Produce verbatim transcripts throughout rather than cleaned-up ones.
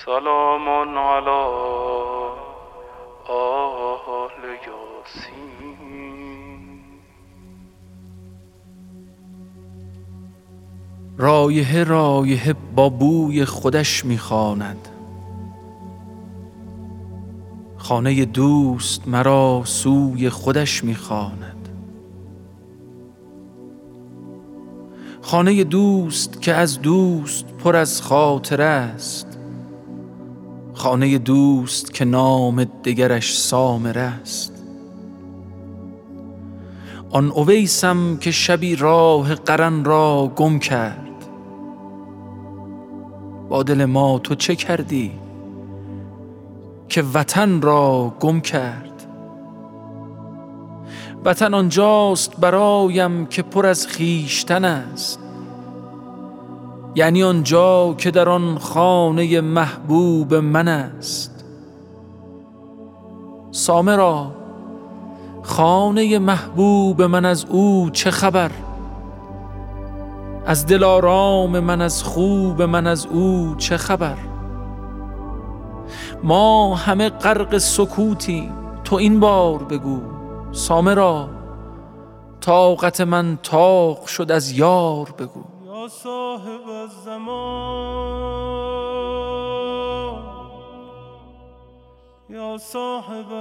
سلام علی آل یاسین. رایحه رایحه با بوی خودش میخواند، خانه دوست مرا سوی خودش میخواند. خانه دوست که از دوست پر از خاطره است، خانه دوست که نام دگرش سامره است. آن اویسم که شبی راه قرن را گم کرد، با دل ما تو چه کردی که وطن را گم کرد؟ وطن آنجاست برایم که پر از خویشتن است، یعنی آنجا که در آن خانه محبوب من است. سامرا، خانه محبوب من از او چه خبر؟ از دلارام من، از خوب من از او چه خبر؟ ما همه غرق سکوتیم، تو این بار بگو. سامرا، طاقت من طاق شد، از یار بگو. یا صاحب الزمان، یا صاحب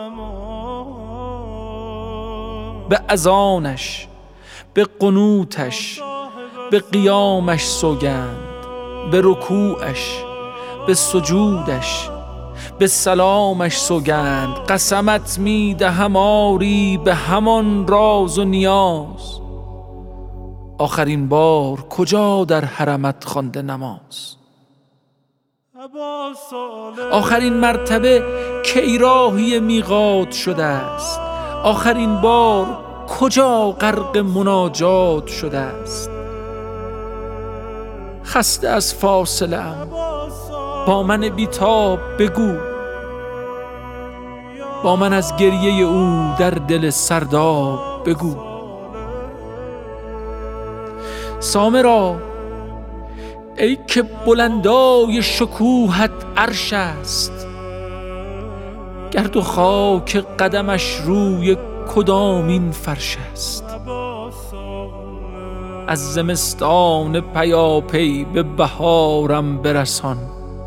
الزمان. به اذانش، به قنوتش، به قیامش سوگند، به رکوعش، به سجودش، به سلامش سوگند. قسمت می دهم آری به همان راز و نیاز، آخرین بار کجا در حرمت خوانده نماز؟ آخرین مرتبه کی راهی میقات شده است؟ آخرین بار کجا غرق مناجات شده است؟ خسته از فاصله ام، با من بیتاب بگو. با من از گریه او در دل سرداب بگو. سامرا، ای که بلندای شکوهت عرش است، گرد و خاک قدمش روی کدامین فرش است؟ از زمستان پیاپی به بهارم برسان،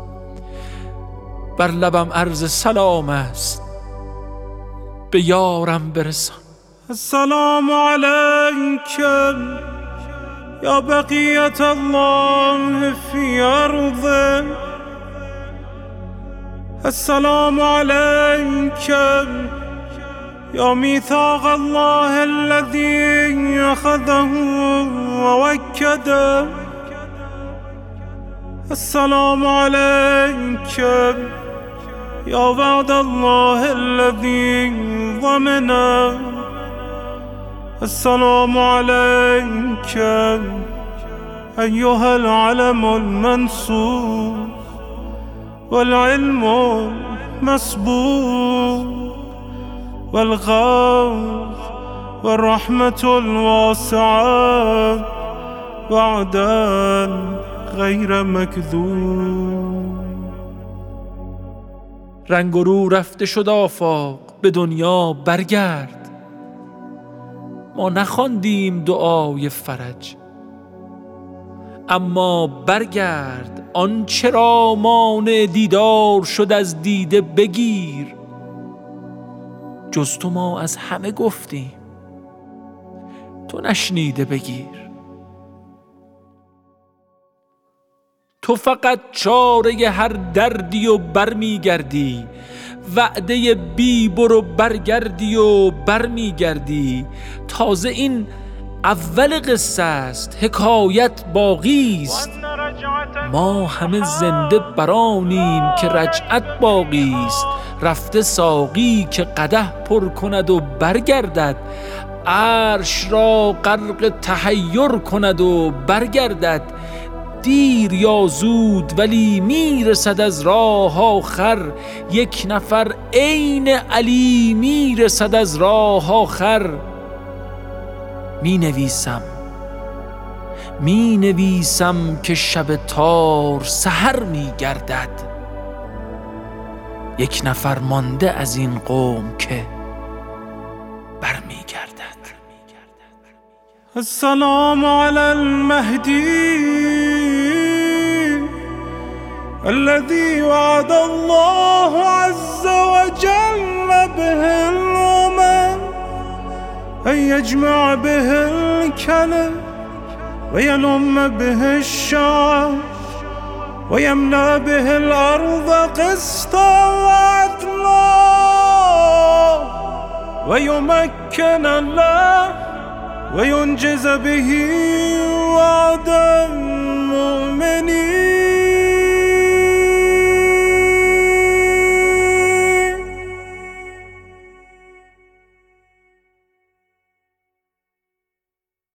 بر لبم عرض سلام است، به یارم برسان. السلام علیک یا بقیت الله فی ارضه، السلام علیک یا میثاق الله الذی اخذه ووکده، السلام علیک یا وعد الله الذی ضمنه، السلام علیک ایها العلم المنصور والعلم المسبوق والغوث والرحمة الواسعة وعدا غیر مکذوب. رنگ و رو رفته شد آفاق، به دنیا برگرد. ما نخواندیم دعای فرج، اما برگرد. آن چرا مانع دیدار شد از دیده بگیر. جز تو ما از همه گفتیم، تو نشنیده بگیر. تو فقط چاره هر دردی و برمیگردی، وعده بی برو برگردی و برمیگردی. تازه این اول قصه است، حکایت باقی است. ما همه زنده برانیم که رجعت باقی است. رفته ساقی که قدح پر کند و برگردد، عرش را غرق تحیر کند و برگردد. دیر یا زود ولی میرسد از راه آخر، یک نفر عین علی میرسد از راه آخر. می نویسم می نویسم که شب تار سحر می گردد. یک نفر مانده از این قوم که برمی گردد. السلام علی المهدی الذي وعد الله عز وجل به الأمم أن يجمع به الكلم ويلم به الشعب ويملأ به الأرض قسطا وعدلا ويمكن له وينجز به وعد المؤمنين